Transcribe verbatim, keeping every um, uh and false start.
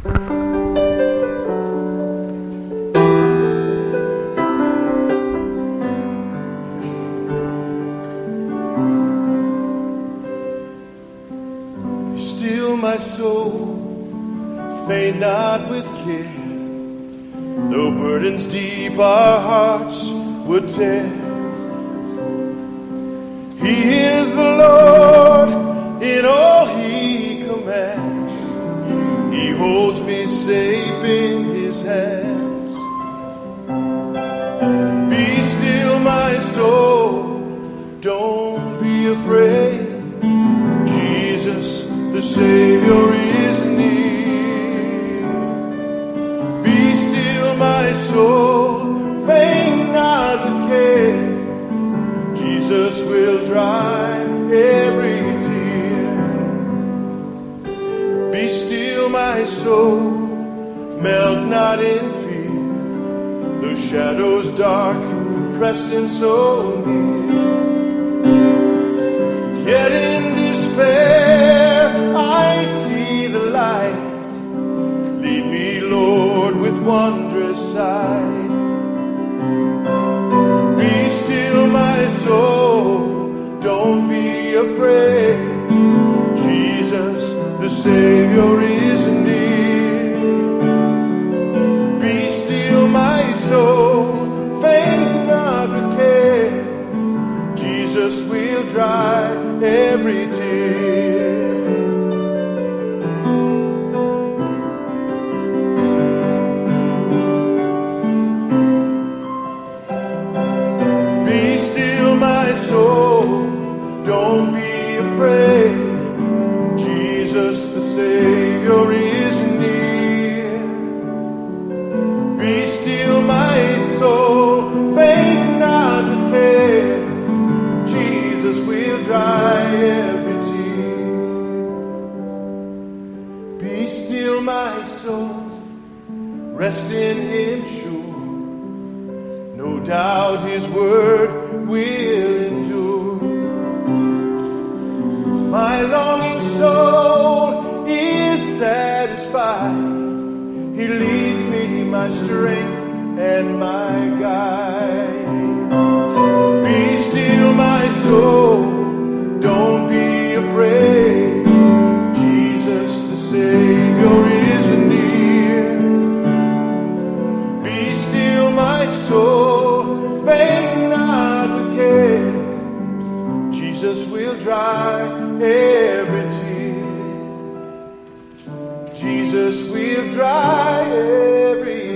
My soul, faint not with care, though burdens deep our hearts would tear. He is the Lord in all He commands. He holds me safe in His hands. Be still, my soul, don't be afraid. Jesus, the Savior is near. Be still, my soul, faint not with care. Jesus will dry every tear. Be still, my soul, melt not in fear. Though shadows dark pressing so near, yet in despair I see the light. Lead me, Lord, with wondrous sight. Be still, my soul, don't be afraid. Jesus, the Savior, is near. Be still, my soul, faint not with care. Jesus will dry every tear. Be still, my soul, don't be afraid. Jesus, the Savior, is near. Be still, my soul, faint not with care. Jesus will dry every tear. Be still, my soul, rest in Him sure. No doubt His word will endure. My longing soul is satisfied. He leads me, my strength and my guide. Be still, my soul, don't be afraid. Jesus, the Savior, is near. Be still, my soul, faint not with care. Jesus will dry every tear. Jesus will dry every